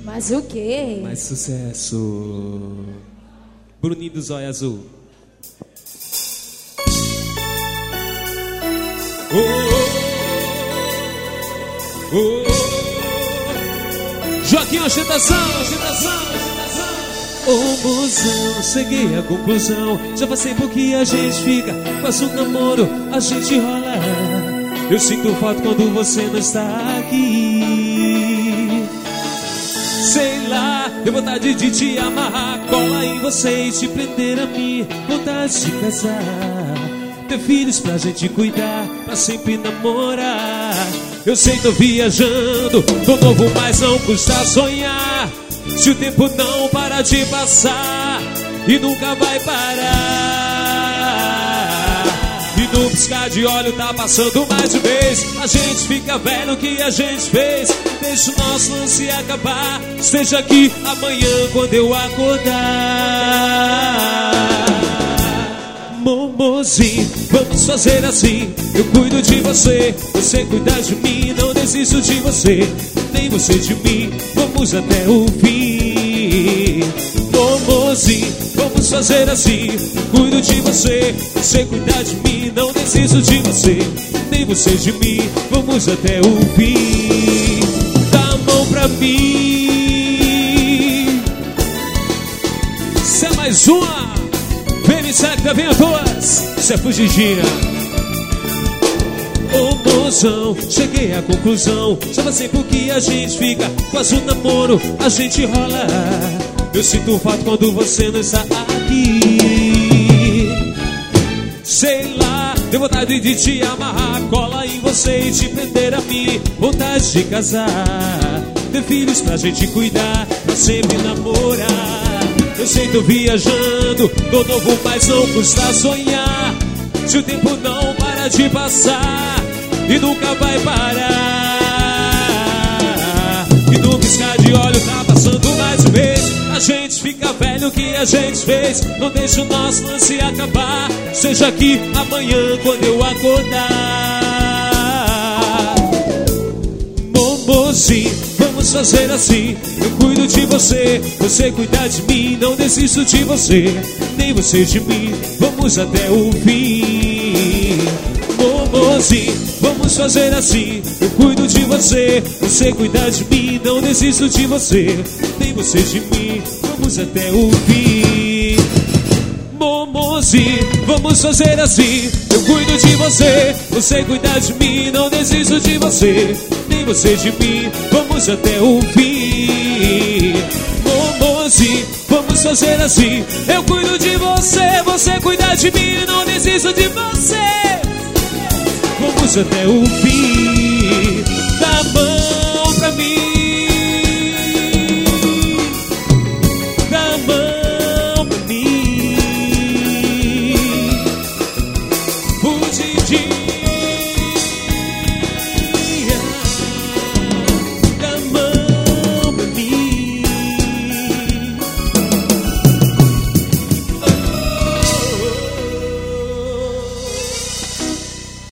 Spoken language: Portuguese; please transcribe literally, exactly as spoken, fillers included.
Mas o quê? Mais sucesso. Bruninho do Zóio Azul. Oh, oh, oh, oh. Joaquim, ostentação, ostentação, ostentação. Ô mozão, cheguei à conclusão. Já passei por que a gente fica. Passa um namoro, a gente rola. Eu sinto falta quando você não está aqui. Sei lá, deu vontade de te amarrar, cola em você e te prender a mim. Vontade de casar, ter filhos pra gente cuidar, pra sempre namorar. Eu sei, tô viajando, tô novo, mas não custa sonhar. Se o tempo não para de passar e nunca vai parar. E no piscar de olho tá passando mais de vez. A gente fica velho, o que a gente fez? Deixa o nosso lance acabar. Esteja aqui amanhã quando eu acordar. Momozinho, vamos fazer assim. Eu cuido de você, você cuida de mim. Não desisto de você, nem você de mim. Vamos até o fim. Momozinho, vamos fazer assim. Eu cuido de você, você cuida de mim. Não desisto de você, nem você de mim. Vamos até o fim. Dá a mão pra mim. Isso é mais uma. Vem me seca, vem a todas. Isso é fugidinha. Ô mozão, cheguei à conclusão. Já passei por que a gente fica. Quase um namoro, a gente rola. Eu sinto falta quando você não está aqui. Sei lá, deu vontade de te amarrar, cola em você e te prender a mim. Vontade de casar, ter filhos pra gente cuidar, pra sempre namorar. Eu sei, tô viajando, tô novo, mas não custa sonhar. Se o tempo não para de passar e nunca vai parar. E no piscar de olho tá passando mais uma vez. A gente fica velho, o que a gente fez? Não deixa o nosso lance acabar. Seja aqui amanhã quando eu acordar. Momozinho, vamos fazer assim. Eu cuido de você, você cuida de mim. Não desisto de você, nem você de mim. Vamos até o fim. Momozinho, vamos fazer assim. Eu cuido de você, você cuida de mim. Não desisto de você, nem você de mim. Vamos até o fim. Momozinho, vamos fazer assim. Eu cuido de você, você cuida de mim. Não desisto de você, nem você de mim. Vamos até o fim. Momozinho, vamos fazer assim. Eu cuido de você, você cuida de mim. Não desisto de você. Vamos até o fim.